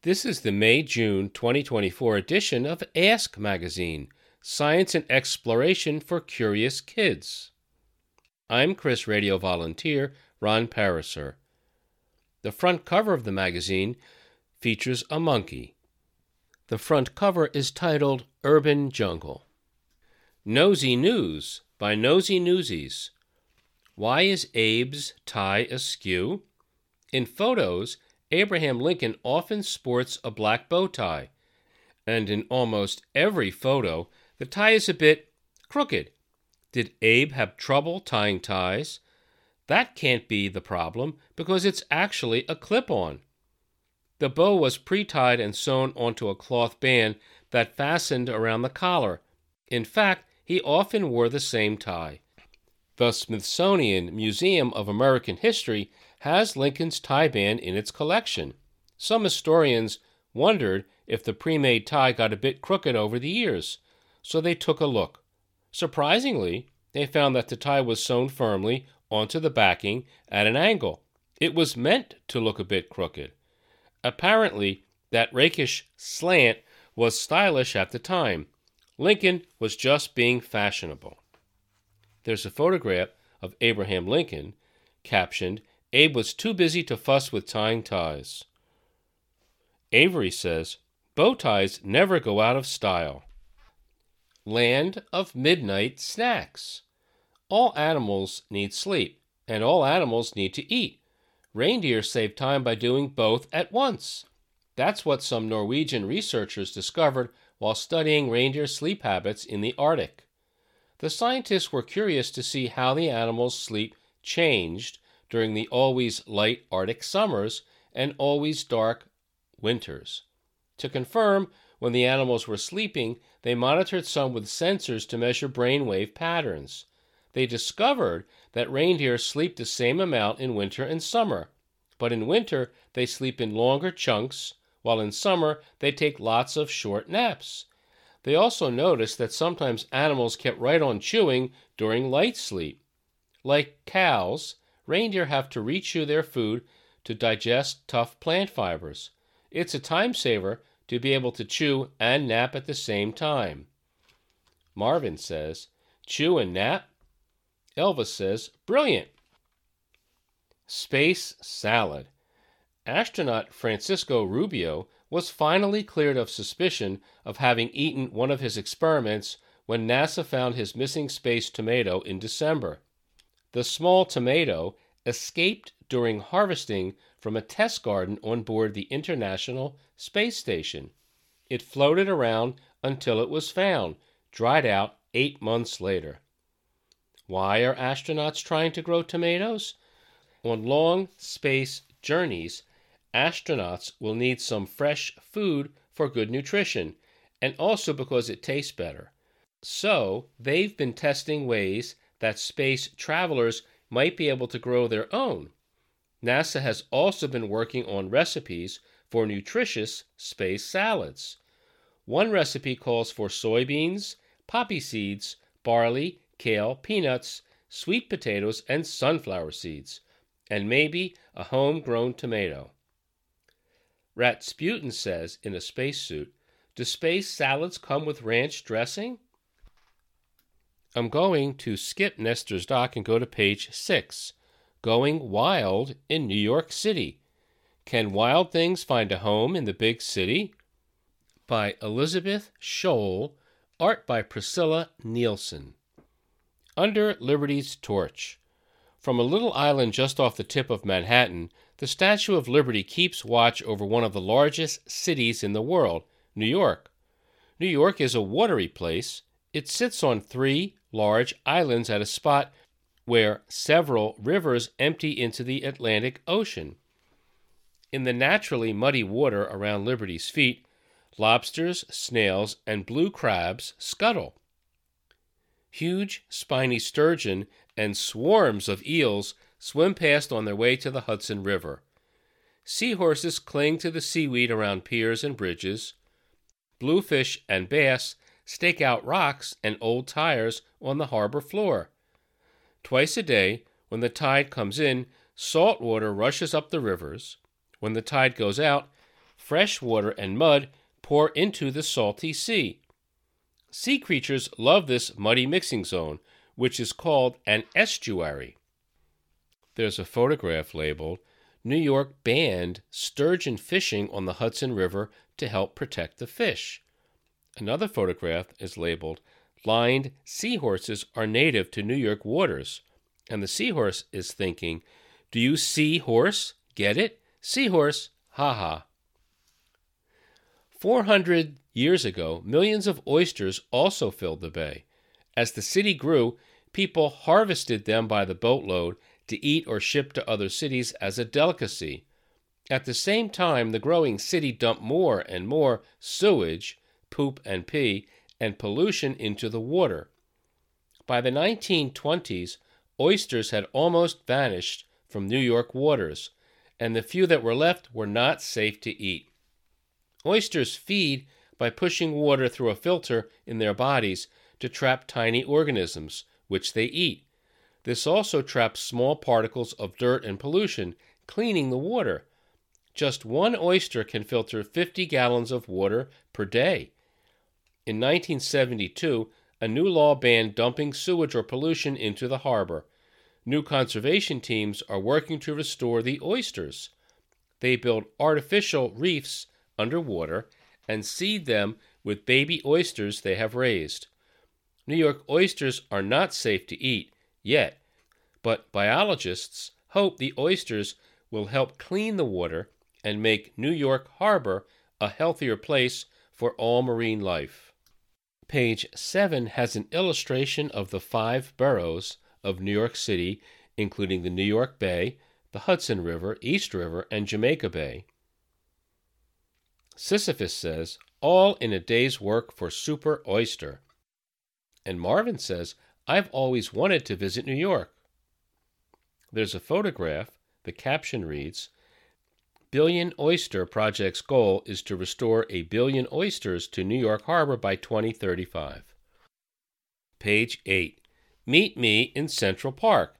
This is the May-June 2024 edition of Ask Magazine, Science and Exploration for Curious Kids. I'm Chris Radio volunteer Ron Pariser. The front cover of the magazine features a monkey. The front cover is titled Urban Jungle. Nosy News by Nosy Newsies. Why is Abe's tie askew? In photos, Abraham Lincoln often sports a black bow tie, and in almost every photo, the tie is a bit crooked. Did Abe have trouble tying ties? That can't be the problem because it's actually a clip-on. The bow was pre-tied and sewn onto a cloth band that fastened around the collar. In fact, he often wore the same tie. The Smithsonian Museum of American History has Lincoln's tie band in its collection. Some historians wondered if the pre-made tie got a bit crooked over the years, so they took a look. Surprisingly, they found that the tie was sewn firmly onto the backing at an angle. It was meant to look a bit crooked. Apparently, that rakish slant was stylish at the time. Lincoln was just being fashionable. There's a photograph of Abraham Lincoln, captioned, "Abe was too busy to fuss with tying ties." Avery says, "Bow ties never go out of style." Land of Midnight Snacks. All animals need sleep, and all animals need to eat. Reindeer save time by doing both at once. That's what some Norwegian researchers discovered while studying reindeer sleep habits in the Arctic. The scientists were curious to see how the animals' sleep changed during the always light Arctic summers and always dark winters. To confirm when the animals were sleeping, they monitored some with sensors to measure brainwave patterns. They discovered that reindeer sleep the same amount in winter and summer, but in winter they sleep in longer chunks, while in summer they take lots of short naps. They also noticed that sometimes animals kept right on chewing during light sleep. Like cows, reindeer have to rechew their food to digest tough plant fibers. It's a time saver to be able to chew and nap at the same time. Marvin says, "Chew and nap?" Elvis says, "Brilliant." Space salad. Astronaut Francisco Rubio was finally cleared of suspicion of having eaten one of his experiments when NASA found his missing space tomato in December. The small tomato escaped during harvesting from a test garden on board the International Space Station. It floated around until it was found, dried out 8 months later. Why are astronauts trying to grow tomatoes? On long space journeys, astronauts will need some fresh food for good nutrition, and also because it tastes better. So, they've been testing ways that space travelers might be able to grow their own. NASA has also been working on recipes for nutritious space salads. One recipe calls for soybeans, poppy seeds, barley, kale, peanuts, sweet potatoes, and sunflower seeds, and maybe a homegrown tomato. Ratsputin says in a spacesuit, "Do space salads come with ranch dressing?" I'm going to skip Nestor's doc and go to page 6. Going Wild in New York City. Can wild things find a home in the big city? By Elizabeth Scholl, art by Priscilla Nielsen. Under Liberty's Torch. From a little island just off the tip of Manhattan, the Statue of Liberty keeps watch over one of the largest cities in the world, New York. New York is a watery place. It sits on 3 large islands at a spot where several rivers empty into the Atlantic Ocean. In the naturally muddy water around Liberty's feet, lobsters, snails, and blue crabs scuttle. Huge spiny sturgeon and swarms of eels swim past on their way to the Hudson River. Seahorses cling to the seaweed around piers and bridges. Bluefish and bass stake out rocks and old tires on the harbor floor. Twice a day, when the tide comes in, salt water rushes up the rivers. When the tide goes out, fresh water and mud pour into the salty sea. Sea creatures love this muddy mixing zone, which is called an estuary. There's a photograph labeled, "New York banned sturgeon fishing on the Hudson River to help protect the fish." Another photograph is labeled, "Lined seahorses are native to New York waters." And the seahorse is thinking, "Do you see horse? Get it? Seahorse, ha ha." 400 years ago, millions of oysters also filled the bay. As the city grew, people harvested them by the boatload to eat or ship to other cities as a delicacy. At the same time, the growing city dumped more and more sewage, poop and pee, and pollution into the water. By the 1920s, oysters had almost vanished from New York waters, and the few that were left were not safe to eat. Oysters feed by pushing water through a filter in their bodies to trap tiny organisms, which they eat. This also traps small particles of dirt and pollution, cleaning the water. Just one oyster can filter 50 gallons of water per day. In 1972, a new law banned dumping sewage or pollution into the harbor. New conservation teams are working to restore the oysters. They build artificial reefs underwater and seed them with baby oysters they have raised. New York oysters are not safe to eat yet, but biologists hope the oysters will help clean the water and make New York Harbor a healthier place for all marine life. Page 7 has an illustration of the 5 boroughs of New York City, including the New York Bay, the Hudson River, East River, and Jamaica Bay. Sisyphus says, "All in a day's work for Super Oyster." And Marvin says, "I've always wanted to visit New York." There's a photograph. The caption reads, "Billion Oyster Project's goal is to restore 1 billion oysters to New York Harbor by 2035. Page 8. Meet me in Central Park.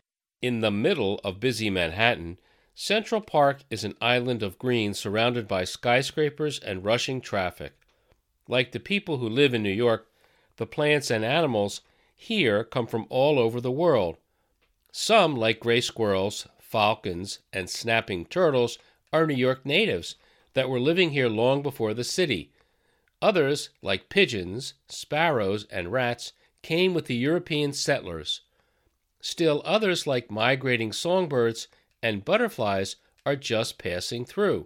In the middle of busy Manhattan, Central Park is an island of green surrounded by skyscrapers and rushing traffic. Like the people who live in New York, the plants and animals here come from all over the world. Some, like gray squirrels, falcons, and snapping turtles, are New York natives that were living here long before the city. Others, like pigeons, sparrows, and rats, came with the European settlers. Still others, like migrating songbirds and butterflies, are just passing through.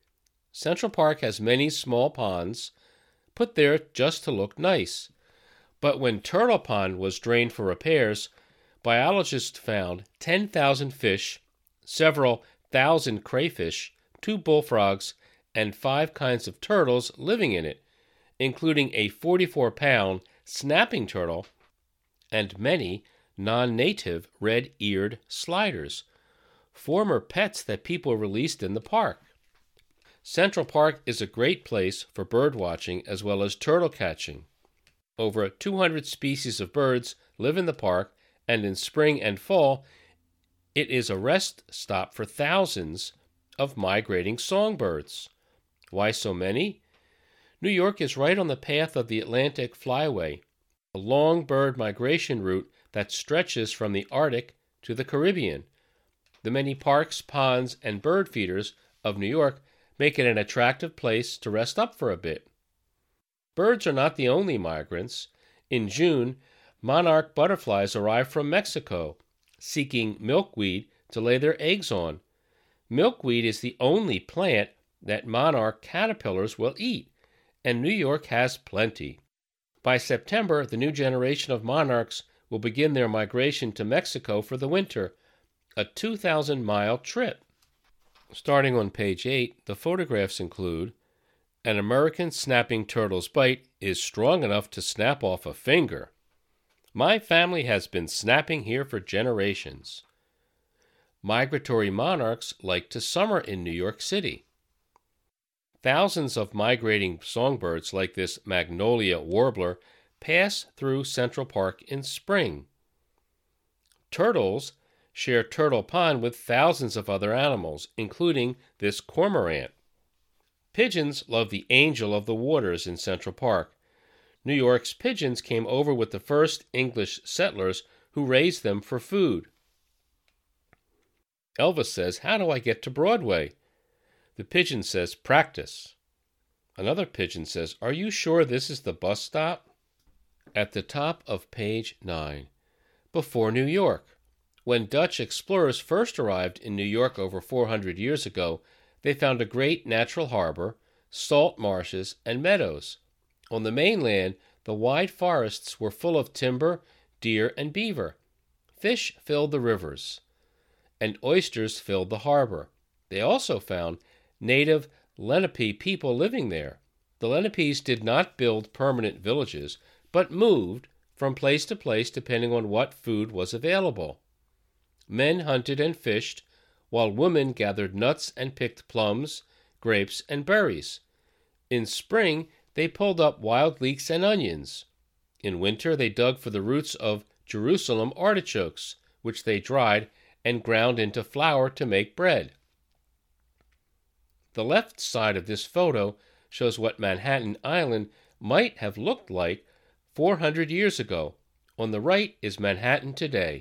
Central Park has many small ponds, put there just to look nice. But when Turtle Pond was drained for repairs, biologists found 10,000 fish, several thousand crayfish, 2 bullfrogs, and 5 kinds of turtles living in it, including a 44-pound snapping turtle and many non-native red-eared sliders, former pets that people released in the park. Central Park is a great place for bird watching as well as turtle catching. Over 200 species of birds live in the park, and in spring and fall, it is a rest stop for thousands of migrating songbirds. Why so many? New York is right on the path of the Atlantic Flyway, a long bird migration route that stretches from the Arctic to the Caribbean. The many parks, ponds, and bird feeders of New York make it an attractive place to rest up for a bit. Birds are not the only migrants. In June, monarch butterflies arrive from Mexico, seeking milkweed to lay their eggs on. Milkweed is the only plant that monarch caterpillars will eat, and New York has plenty. By September, the new generation of monarchs will begin their migration to Mexico for the winter, a 2,000-mile trip. Starting on page 8, the photographs include, "An American snapping turtle's bite is strong enough to snap off a finger. My family has been snapping here for generations." Migratory monarchs like to summer in New York City. Thousands of migrating songbirds like this magnolia warbler pass through Central Park in spring. Turtles share Turtle Pond with thousands of other animals, including this cormorant. Pigeons love the angel of the waters in Central Park. New York's pigeons came over with the first English settlers who raised them for food. Elvis says, "How do I get to Broadway?" The pigeon says, "Practice." Another pigeon says, "Are you sure this is the bus stop?" At the top of page 9, before New York. When Dutch explorers first arrived in New York over 400 years ago, they found a great natural harbor, salt marshes, and meadows. On the mainland, the wide forests were full of timber, deer, and beaver. Fish filled the rivers, and oysters filled the harbor. They also found native Lenape people living there. The Lenapes did not build permanent villages, but moved from place to place depending on what food was available. Men hunted and fished, while women gathered nuts and picked plums, grapes, and berries. In spring, they pulled up wild leeks and onions. In winter, they dug for the roots of Jerusalem artichokes, which they dried and ground into flour to make bread. The left side of this photo shows what Manhattan Island might have looked like 400 years ago. On the right is Manhattan today.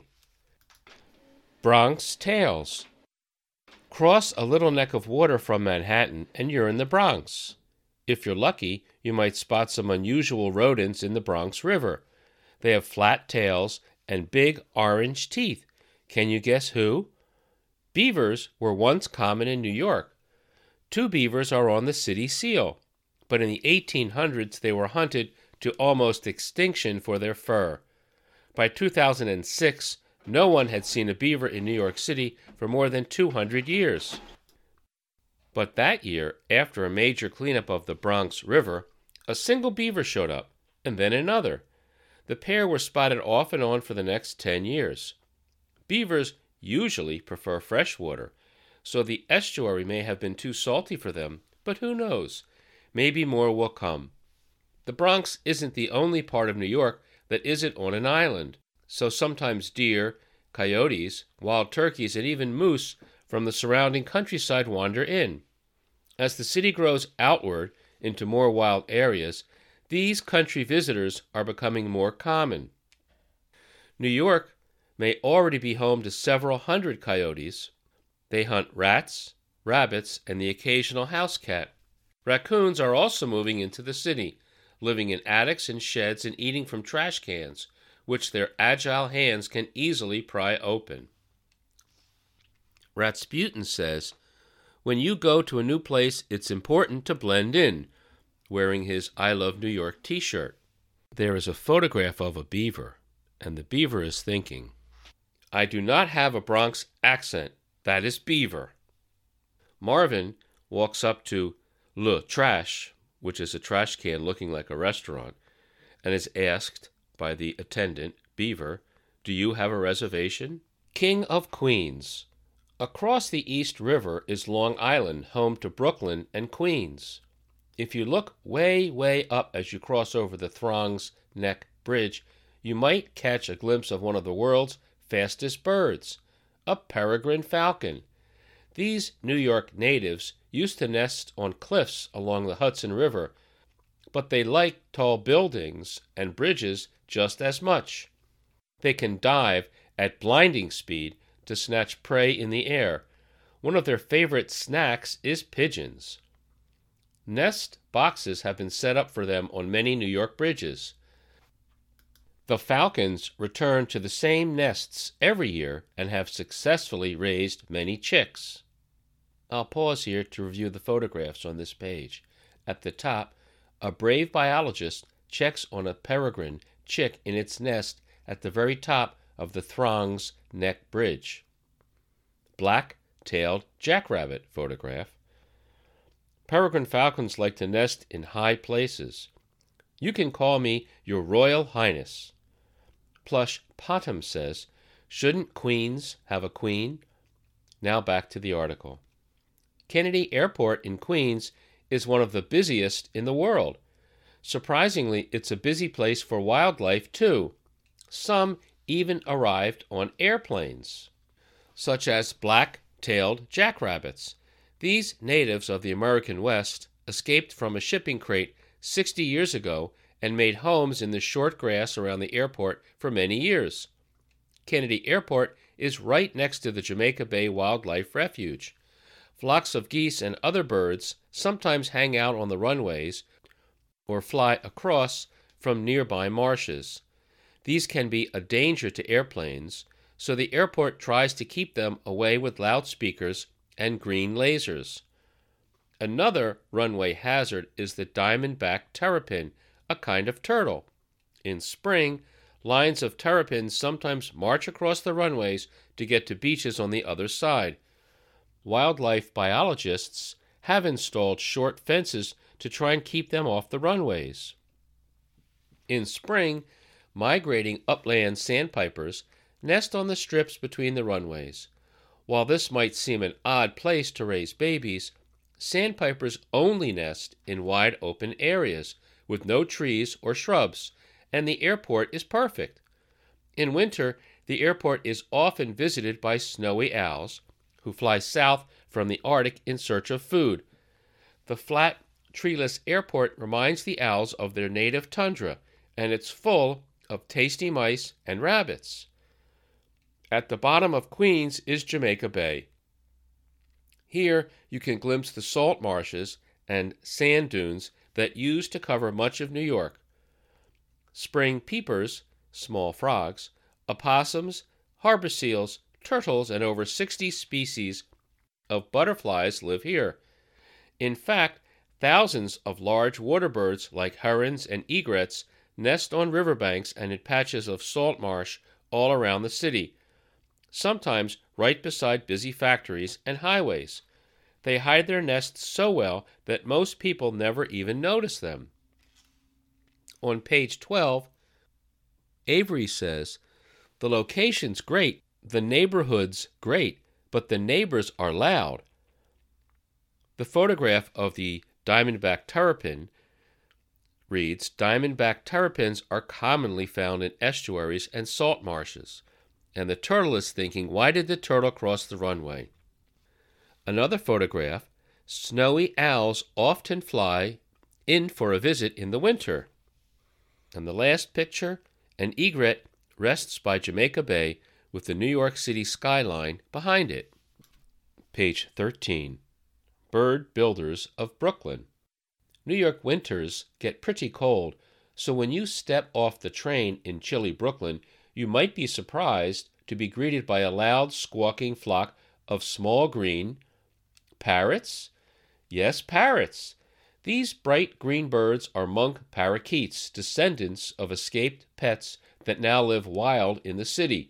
Bronx Tales. Cross a little neck of water from Manhattan and you're in the Bronx. If you're lucky, you might spot some unusual rodents in the Bronx River. They have flat tails and big orange teeth. Can you guess who? Beavers were once common in New York. 2 beavers are on the city seal, but in the 1800s they were hunted to almost extinction for their fur. By 2006, no one had seen a beaver in New York City for more than 200 years. But that year, after a major cleanup of the Bronx River, a single beaver showed up, and then another. The pair were spotted off and on for the next 10 years. Beavers usually prefer fresh water, so the estuary may have been too salty for them, but who knows? Maybe more will come. The Bronx isn't the only part of New York that isn't on an island, so sometimes deer, coyotes, wild turkeys, and even moose from the surrounding countryside wander in. As the city grows outward into more wild areas, these country visitors are becoming more common. New York may already be home to several hundred coyotes. They hunt rats, rabbits, and the occasional house cat. Raccoons are also moving into the city, living in attics and sheds and eating from trash cans, which their agile hands can easily pry open. Rasputin says, "When you go to a new place, it's important to blend in," wearing his I Love New York t-shirt. There is a photograph of a beaver, and the beaver is thinking, "I do not have a Bronx accent. That is beaver." Marvin walks up to Le Trash, which is a trash can looking like a restaurant, and is asked by the attendant, Beaver, "Do you have a reservation?" King of Queens. Across the East River is Long Island, home to Brooklyn and Queens. If you look way, way up as you cross over the Throngs Neck Bridge, you might catch a glimpse of one of the world's fastest birds, a peregrine falcon. These New York natives used to nest on cliffs along the Hudson River, but they like tall buildings and bridges just as much. They can dive at blinding speed to snatch prey in the air. One of their favorite snacks is pigeons. Nest boxes have been set up for them on many New York bridges. The falcons return to the same nests every year and have successfully raised many chicks. I'll pause here to review the photographs on this page. At the top, a brave biologist checks on a peregrine chick in its nest at the very top of the Throngs Neck Bridge. Black-tailed jackrabbit photograph. Peregrine falcons like to nest in high places. "You can call me Your Royal Highness." Plush Potham says, "Shouldn't queens have a queen?" Now back to the article. Kennedy Airport in Queens is one of the busiest in the world. Surprisingly, it's a busy place for wildlife, too. Some even arrived on airplanes, such as black-tailed jackrabbits. These natives of the American West escaped from a shipping crate 60 years ago and made homes in the short grass around the airport for many years. Kennedy Airport is right next to the Jamaica Bay Wildlife Refuge. Flocks of geese and other birds sometimes hang out on the runways or fly across from nearby marshes. These can be a danger to airplanes, so the airport tries to keep them away with loudspeakers and green lasers. Another runway hazard is the diamondback terrapin, a kind of turtle. In spring, lines of terrapins sometimes march across the runways to get to beaches on the other side. Wildlife biologists have installed short fences to try and keep them off the runways. In spring, migrating upland sandpipers nest on the strips between the runways. While this might seem an odd place to raise babies, sandpipers only nest in wide open areas with no trees or shrubs, and the airport is perfect. In winter, the airport is often visited by snowy owls, who fly south from the Arctic in search of food. The flat, treeless airport reminds the owls of their native tundra, and it's full of tasty mice and rabbits. At the bottom of Queens is Jamaica Bay. Here you can glimpse the salt marshes and sand dunes that used to cover much of New York. Spring peepers, small frogs, opossums, harbor seals, turtles, and over 60 species of butterflies live here. In fact, thousands of large water birds like herons and egrets nest on riverbanks and in patches of salt marsh all around the city, sometimes right beside busy factories and highways. They hide their nests so well that most people never even notice them. On page 12, Avery says, "The location's great, the neighborhood's great, but the neighbors are loud." The photograph of the diamondback terrapin reads, "Diamondback terrapins are commonly found in estuaries and salt marshes." And the turtle is thinking, why did the turtle cross the runway? Another photograph, "Snowy owls often fly in for a visit in the winter." And the last picture, an egret rests by Jamaica Bay with the New York City skyline behind it. Page 13. Bird Builders of Brooklyn. New York winters get pretty cold, so when you step off the train in chilly Brooklyn, you might be surprised to be greeted by a loud, squawking flock of small green parrots. Yes, parrots. These bright green birds are monk parakeets, descendants of escaped pets that now live wild in the city.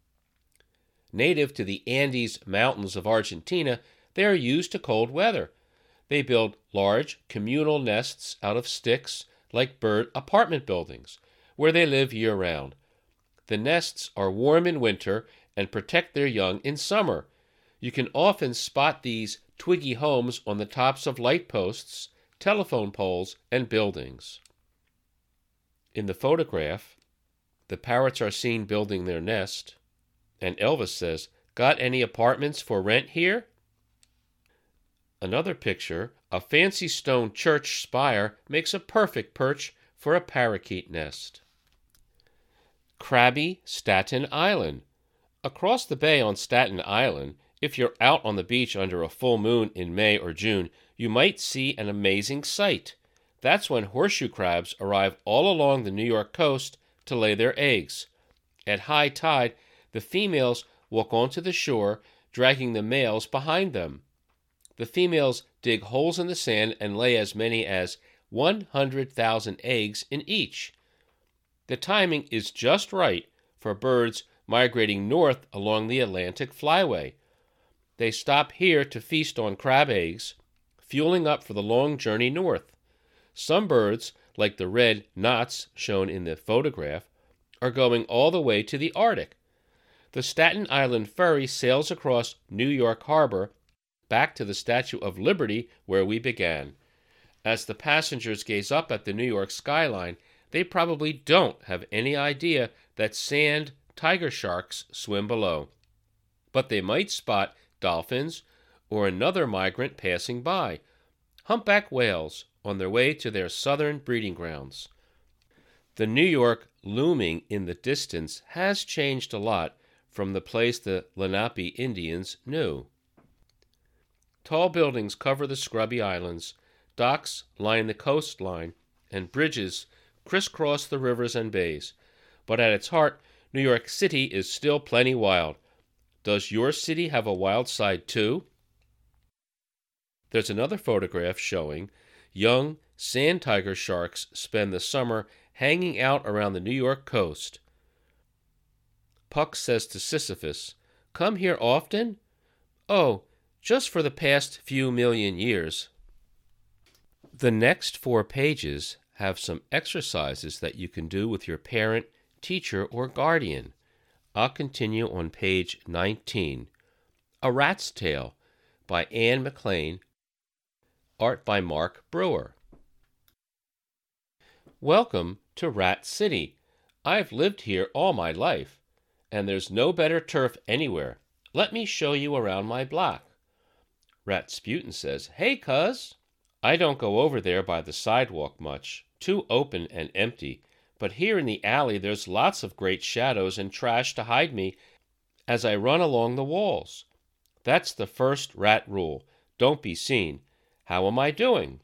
Native to the Andes Mountains of Argentina, they are used to cold weather. They build large communal nests out of sticks like bird apartment buildings, where they live year-round. The nests are warm in winter and protect their young in summer. You can often spot these twiggy homes on the tops of light posts, telephone poles, and buildings. In the photograph, the parrots are seen building their nest, and Elvis says, "Got any apartments for rent here?" Another picture, a fancy stone church spire makes a perfect perch for a parakeet nest. Crabby Staten Island. Across the bay on Staten Island, if you're out on the beach under a full moon in May or June, you might see an amazing sight. That's when horseshoe crabs arrive all along the New York coast to lay their eggs. At high tide, the females walk onto the shore, dragging the males behind them. The females dig holes in the sand and lay as many as 100,000 eggs in each. The timing is just right for birds migrating north along the Atlantic Flyway. They stop here to feast on crab eggs, fueling up for the long journey north. Some birds, like the red knots shown in the photograph, are going all the way to the Arctic. The Staten Island ferry sails across New York Harbor back to the Statue of Liberty where we began. As the passengers gaze up at the New York skyline, they probably don't have any idea that sand tiger sharks swim below. But they might spot dolphins or another migrant passing by. humpback whales on their way to their southern breeding grounds. The New York looming in the distance has changed a lot from the place the Lenape Indians knew. Tall buildings cover the scrubby islands, docks line the coastline, and bridges crisscross the rivers and bays. But at its heart, New York City is still plenty wild. Does your city have a wild side too? There's another photograph showing young sand tiger sharks spend the summer hanging out around the New York coast. Puck says to Sisyphus, "Come here often?" "Oh, just for the past few million years." The next 4 pages have some exercises that you can do with your parent, teacher, or guardian. I'll continue on page 19. A Rat's Tale by Anne McLean, art by Mark Brewer. Welcome to Rat City. I've lived here all my life, and there's no better turf anywhere. Let me show you around my block. Ratsputin says, "Hey, cuz." I don't go over there by the sidewalk much, too open and empty, but here in the alley there's lots of great shadows and trash to hide me as I run along the walls. That's the first rat rule. Don't be seen. How am I doing?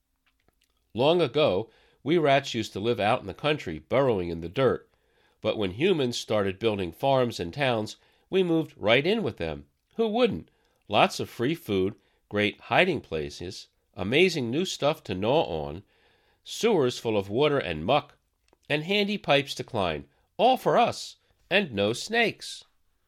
Long ago, we rats used to live out in the country, burrowing in the dirt. But when humans started building farms and towns, we moved right in with them. Who wouldn't? Lots of free food, great hiding places, amazing new stuff to gnaw on, sewers full of water and muck, and handy pipes to climb, all for us, and no snakes.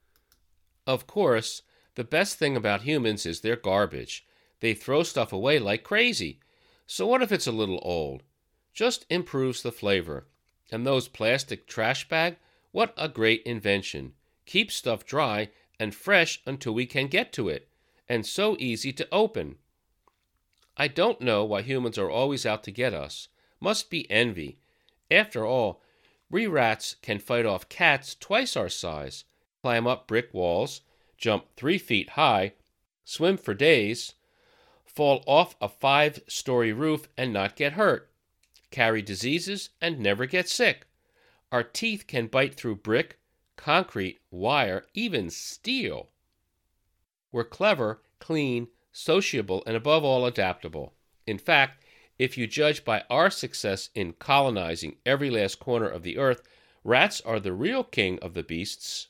Of course, the best thing about humans is their garbage. They throw stuff away like crazy. So what if it's a little old? Just improves the flavor. And those plastic trash bags, what a great invention. Keep stuff dry and fresh until we can get to it, and so easy to open. I don't know why humans are always out to get us. Must be envy. After all, we rats can fight off cats twice our size, climb up brick walls, jump 3 feet high, swim for days, fall off a 5-story roof and not get hurt, carry diseases and never get sick. Our teeth can bite through brick, concrete, wire, even steel. We're clever, clean, sociable, and above all adaptable. In fact, if you judge by our success in colonizing every last corner of the earth, rats are the real king of the beasts.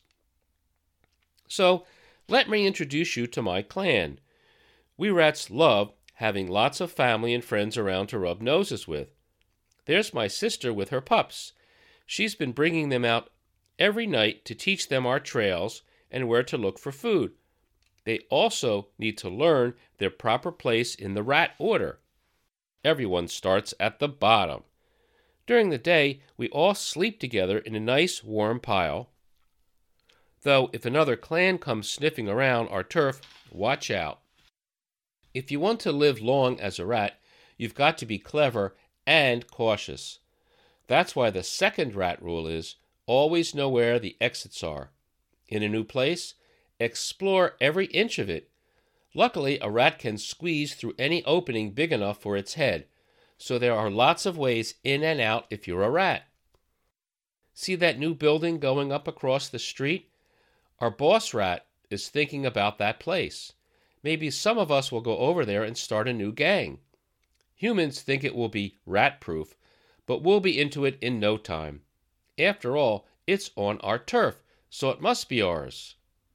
So, let me introduce you to my clan. We rats love having lots of family and friends around to rub noses with. There's my sister with her pups. She's been bringing them out every night to teach them our trails and where to look for food. They also need to learn their proper place in the rat order. Everyone starts at the bottom. During the day, we all sleep together in a nice warm pile. Though if another clan comes sniffing around our turf, watch out. If you want to live long as a rat, you've got to be clever and cautious. That's why the second rat rule is, always know where the exits are. In a new place, explore every inch of it. Luckily, a rat can squeeze through any opening big enough for its head, so there are lots of ways in and out if you're a rat. See that new building going up across the street? Our boss rat is thinking about that place. Maybe some of us will go over there and start a new gang. Humans think it will be rat-proof, but we'll be into it in no time. After all, it's on our turf, so it must be ours.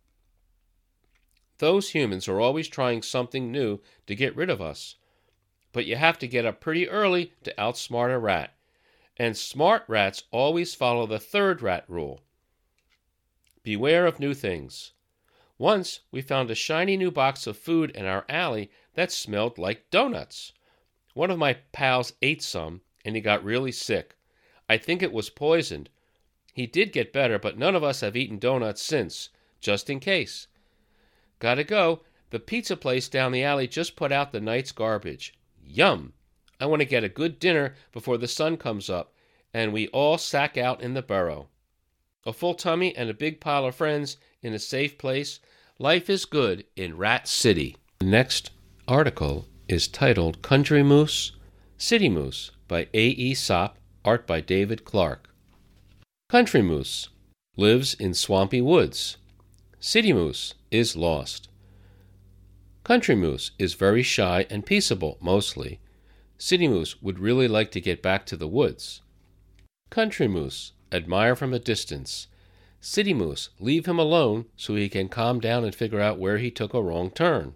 Those humans are always trying something new to get rid of us. But you have to get up pretty early to outsmart a rat. And smart rats always follow the third rat rule. Beware of new things. Once we found a shiny new box of food in our alley that smelled like donuts. One of my pals ate some, and he got really sick. I think it was poisoned. He did get better, but none of us have eaten donuts since, just in case. Gotta go. The pizza place down the alley just put out the night's garbage. Yum! I want to get a good dinner before the sun comes up, and we all sack out in the burrow. A full tummy and a big pile of friends in a safe place. Life is good in Rat City. The next article is titled Country Moose, City Moose by A.E. Sopp, art by David Clark. Country moose lives in swampy woods. City moose is lost. Country moose is very shy and peaceable, mostly. City moose would really like to get back to the woods. Country moose admire from a distance. City moose leave him alone so he can calm down and figure out where he took a wrong turn.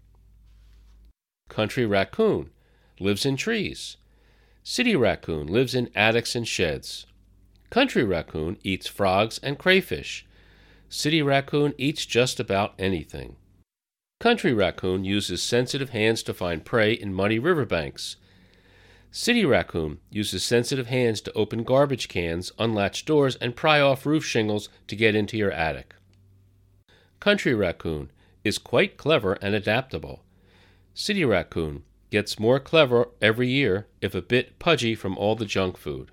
Country raccoon lives in trees. City raccoon lives in attics and sheds. Country raccoon eats frogs and crayfish. City raccoon eats just about anything. Country raccoon uses sensitive hands to find prey in muddy riverbanks. City raccoon uses sensitive hands to open garbage cans, unlatch doors, and pry off roof shingles to get into your attic. Country raccoon is quite clever and adaptable. City raccoon gets more clever every year if a bit pudgy from all the junk food.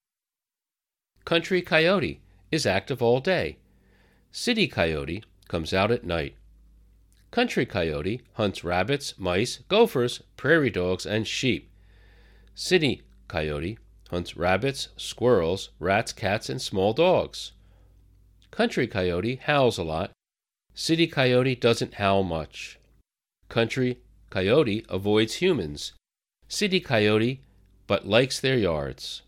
Country coyote is active all day. City coyote comes out at night. Country coyote hunts rabbits, mice, gophers, prairie dogs, and sheep. City coyote hunts rabbits, squirrels, rats, cats, and small dogs. Country coyote howls a lot. City coyote doesn't howl much. Country coyote avoids humans. City coyote but likes their yards.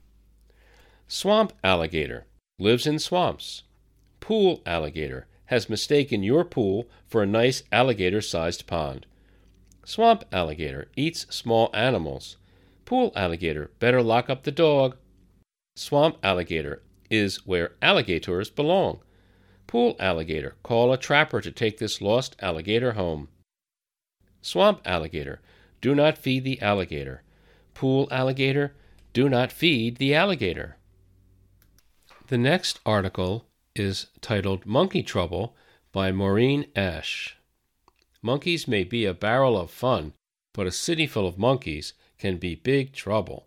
Swamp alligator lives in swamps. Pool alligator has mistaken your pool for a nice alligator-sized pond. Swamp alligator eats small animals. Pool alligator better lock up the dog. Swamp alligator is where alligators belong. Pool alligator call a trapper to take this lost alligator home. Swamp alligator do not feed the alligator. Pool alligator do not feed the alligator. The next article is titled Monkey Trouble by Maureen Ash. Monkeys may be a barrel of fun, but a city full of monkeys can be big trouble.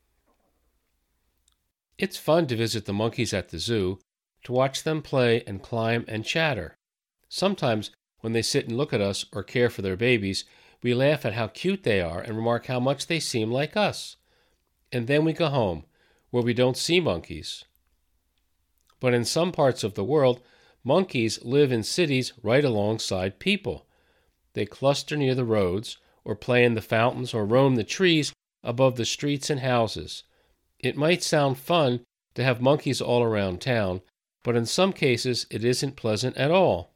It's fun to visit the monkeys at the zoo, to watch them play and climb and chatter. Sometimes when they sit and look at us or care for their babies, we laugh at how cute they are and remark how much they seem like us. And then we go home, where we don't see monkeys. But in some parts of the world, monkeys live in cities right alongside people. They cluster near the roads, or play in the fountains, or roam the trees above the streets and houses. It might sound fun to have monkeys all around town, but in some cases it isn't pleasant at all.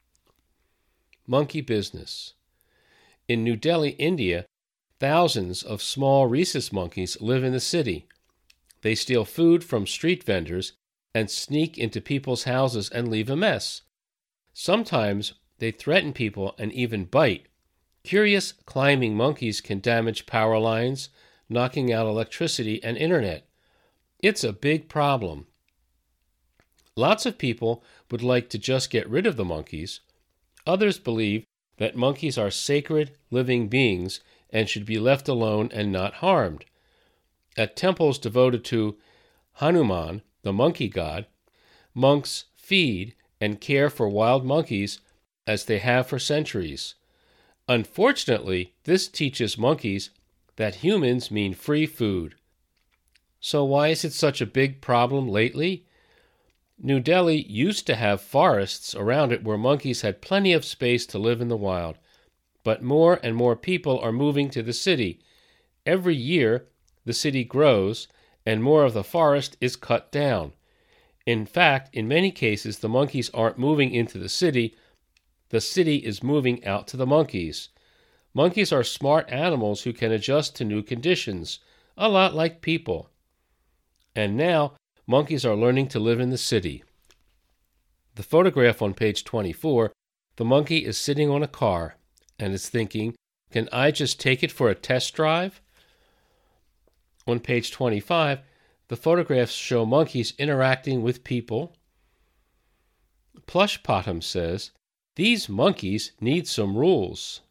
Monkey business. In New Delhi, India, thousands of small rhesus monkeys live in the city. They steal food from street vendors and sneak into people's houses and leave a mess. Sometimes they threaten people and even bite. Curious climbing monkeys can damage power lines, knocking out electricity and internet. It's a big problem. Lots of people would like to just get rid of the monkeys. Others believe that monkeys are sacred, living beings and should be left alone and not harmed. At temples devoted to Hanuman, the monkey god, monks feed and care for wild monkeys as they have for centuries. Unfortunately, this teaches monkeys that humans mean free food. So why is it such a big problem lately? New Delhi used to have forests around it where monkeys had plenty of space to live in the wild, but more and more people are moving to the city. Every year, the city grows, and more of the forest is cut down. In fact, in many cases, the monkeys aren't moving into the city is moving out to the monkeys. Monkeys are smart animals who can adjust to new conditions, a lot like people. And now, monkeys are learning to live in the city. The photograph on page 24, the monkey is sitting on a car and is thinking, can I just take it for a test drive? On page 25, the photographs show monkeys interacting with people. Plushbottom says, these monkeys need some rules.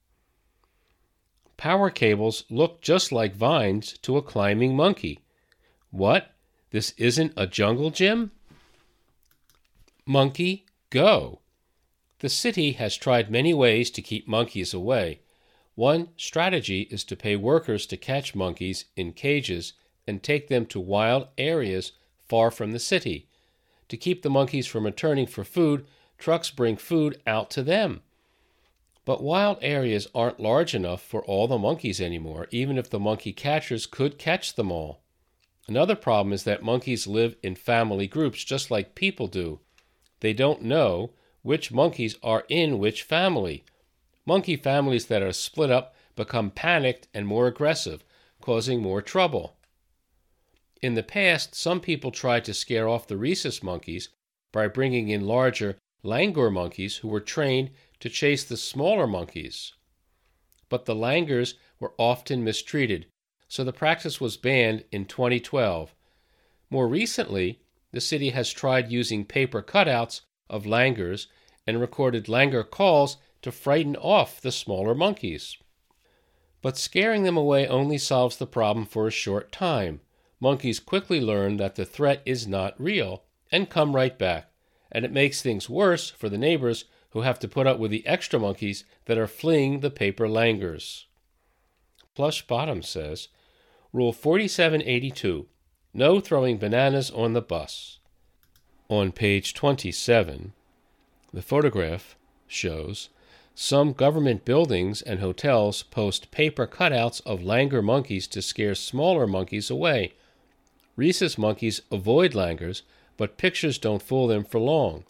Power cables look just like vines to a climbing monkey. What? This isn't a jungle gym? Monkey, go. The city has tried many ways to keep monkeys away. One strategy is to pay workers to catch monkeys in cages and take them to wild areas far from the city. To keep the monkeys from returning for food, trucks bring food out to them. But wild areas aren't large enough for all the monkeys anymore, even if the monkey catchers could catch them all. Another problem is that monkeys live in family groups just like people do. They don't know which monkeys are in which family. Monkey families that are split up become panicked and more aggressive, causing more trouble. In the past, some people tried to scare off the rhesus monkeys by bringing in larger langur monkeys who were trained to chase the smaller monkeys. But the langurs were often mistreated, so the practice was banned in 2012. More recently, the city has tried using paper cutouts of langurs and recorded langur calls to frighten off the smaller monkeys. But scaring them away only solves the problem for a short time. Monkeys quickly learn that the threat is not real and come right back, and it makes things worse for the neighbors who have to put up with the extra monkeys that are fleeing the paper langurs. Plush Bottom says, Rule 4782, no throwing bananas on the bus. On page 27, the photograph shows some government buildings and hotels post paper cutouts of langur monkeys to scare smaller monkeys away. Rhesus monkeys avoid langurs, but pictures don't fool them for long.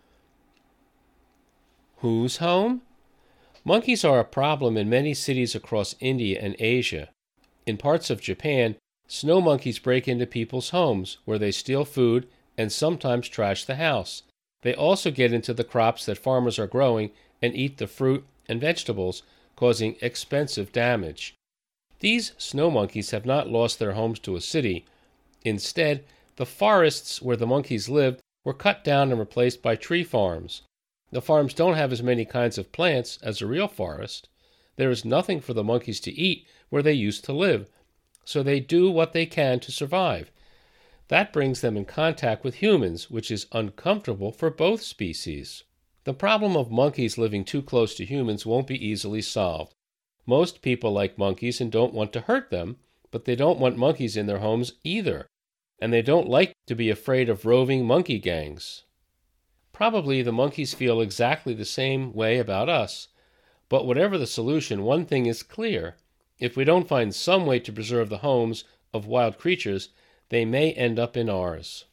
Who's home? Monkeys are a problem in many cities across India and Asia. In parts of Japan, snow monkeys break into people's homes, where they steal food and sometimes trash the house. They also get into the crops that farmers are growing and eat the fruit and vegetables, causing expensive damage. These snow monkeys have not lost their homes to a city. Instead, the forests where the monkeys lived were cut down and replaced by tree farms. The farms don't have as many kinds of plants as a real forest. There is nothing for the monkeys to eat where they used to live, so they do what they can to survive. That brings them in contact with humans, which is uncomfortable for both species. The problem of monkeys living too close to humans won't be easily solved. Most people like monkeys and don't want to hurt them, but they don't want monkeys in their homes either, and they don't like to be afraid of roving monkey gangs. Probably the monkeys feel exactly the same way about us, but whatever the solution, one thing is clear. If we don't find some way to preserve the homes of wild creatures, they may end up in ours.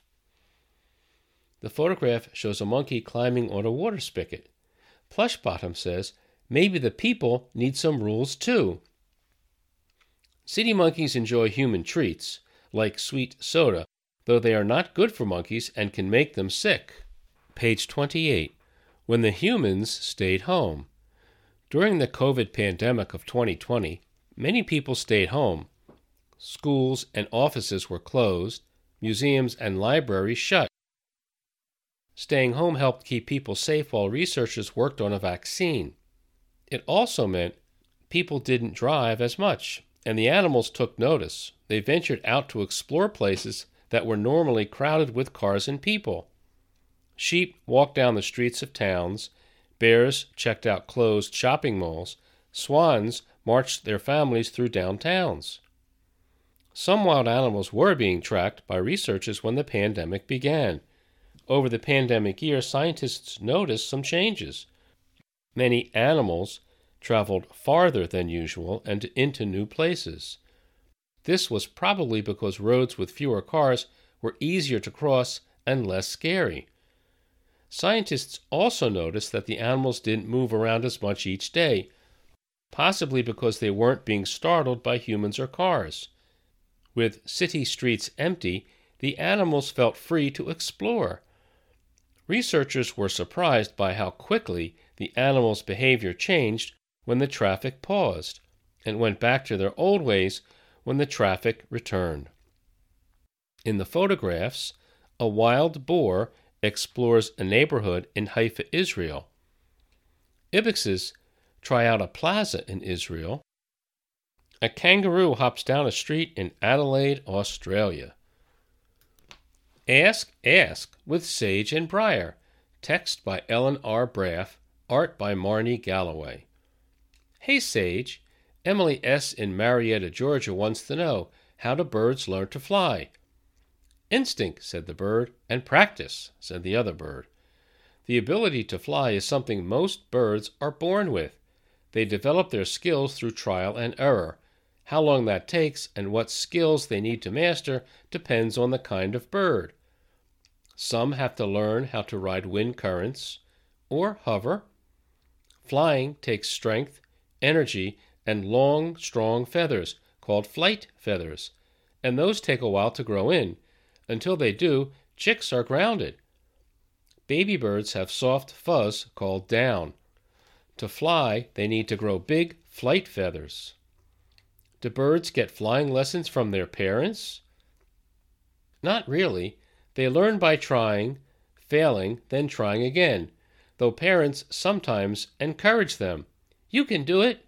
The photograph shows a monkey climbing on a water spigot. Plush Bottom says, maybe the people need some rules too. City monkeys enjoy human treats, like sweet soda, though they are not good for monkeys and can make them sick. Page 28. When the humans stayed home. During the COVID pandemic of 2020, many people stayed home. Schools and offices were closed, museums and libraries shut. Staying home helped keep people safe while researchers worked on a vaccine. It also meant people didn't drive as much, and the animals took notice. They ventured out to explore places that were normally crowded with cars and people. Sheep walked down the streets of towns, bears checked out closed shopping malls, swans marched their families through downtowns. Some wild animals were being tracked by researchers when the pandemic began. Over the pandemic year, scientists noticed some changes. Many animals traveled farther than usual and into new places. This was probably because roads with fewer cars were easier to cross and less scary. Scientists also noticed that the animals didn't move around as much each day, possibly because they weren't being startled by humans or cars. With city streets empty, the animals felt free to explore. Researchers were surprised by how quickly the animals' behavior changed when the traffic paused, and went back to their old ways when the traffic returned. In the photographs, a wild boar explores a neighborhood in Haifa, Israel. Ibexes try out a plaza in Israel. A kangaroo hops down a street in Adelaide, Australia. Ask with Sage and Briar. Text by Ellen R. Braff. Art by Marnie Galloway. Hey Sage, Emily S. in Marietta, Georgia wants to know, how do birds learn to fly? Instinct, said the bird, and practice, said the other bird. The ability to fly is something most birds are born with. They develop their skills through trial and error. How long that takes and what skills they need to master depends on the kind of bird. Some have to learn how to ride wind currents or hover. Flying takes strength, energy, and long, strong feathers called flight feathers, and those take a while to grow in. Until they do, chicks are grounded. Baby birds have soft fuzz called down. To fly, they need to grow big flight feathers. Do birds get flying lessons from their parents? Not really. They learn by trying, failing, then trying again, though parents sometimes encourage them. You can do it.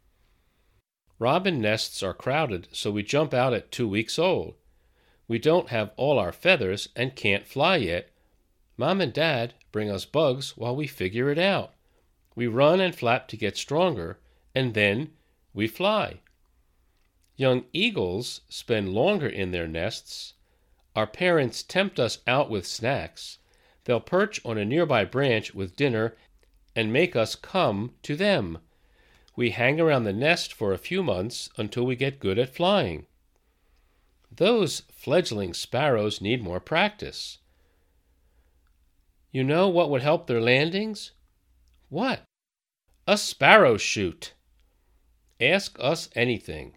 Robin nests are crowded, so we jump out at 2 weeks old. We don't have all our feathers and can't fly yet. Mom and Dad bring us bugs while we figure it out. We run and flap to get stronger, and then we fly. Young eagles spend longer in their nests. Our parents tempt us out with snacks. They'll perch on a nearby branch with dinner and make us come to them. We hang around the nest for a few months until we get good at flying. Those fledgling sparrows need more practice. You know what would help their landings? What? A sparrow shoot. Ask us anything.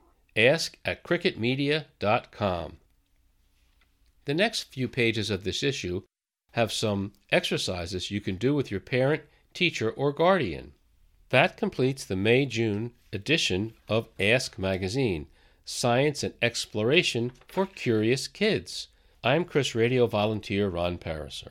ask@cricketmedia.com. The next few pages of this issue have some exercises you can do with your parent, teacher, or guardian. That completes the May-June edition of Ask Magazine, Science and Exploration for Curious Kids. I'm Chris Radio volunteer Ron Pariser.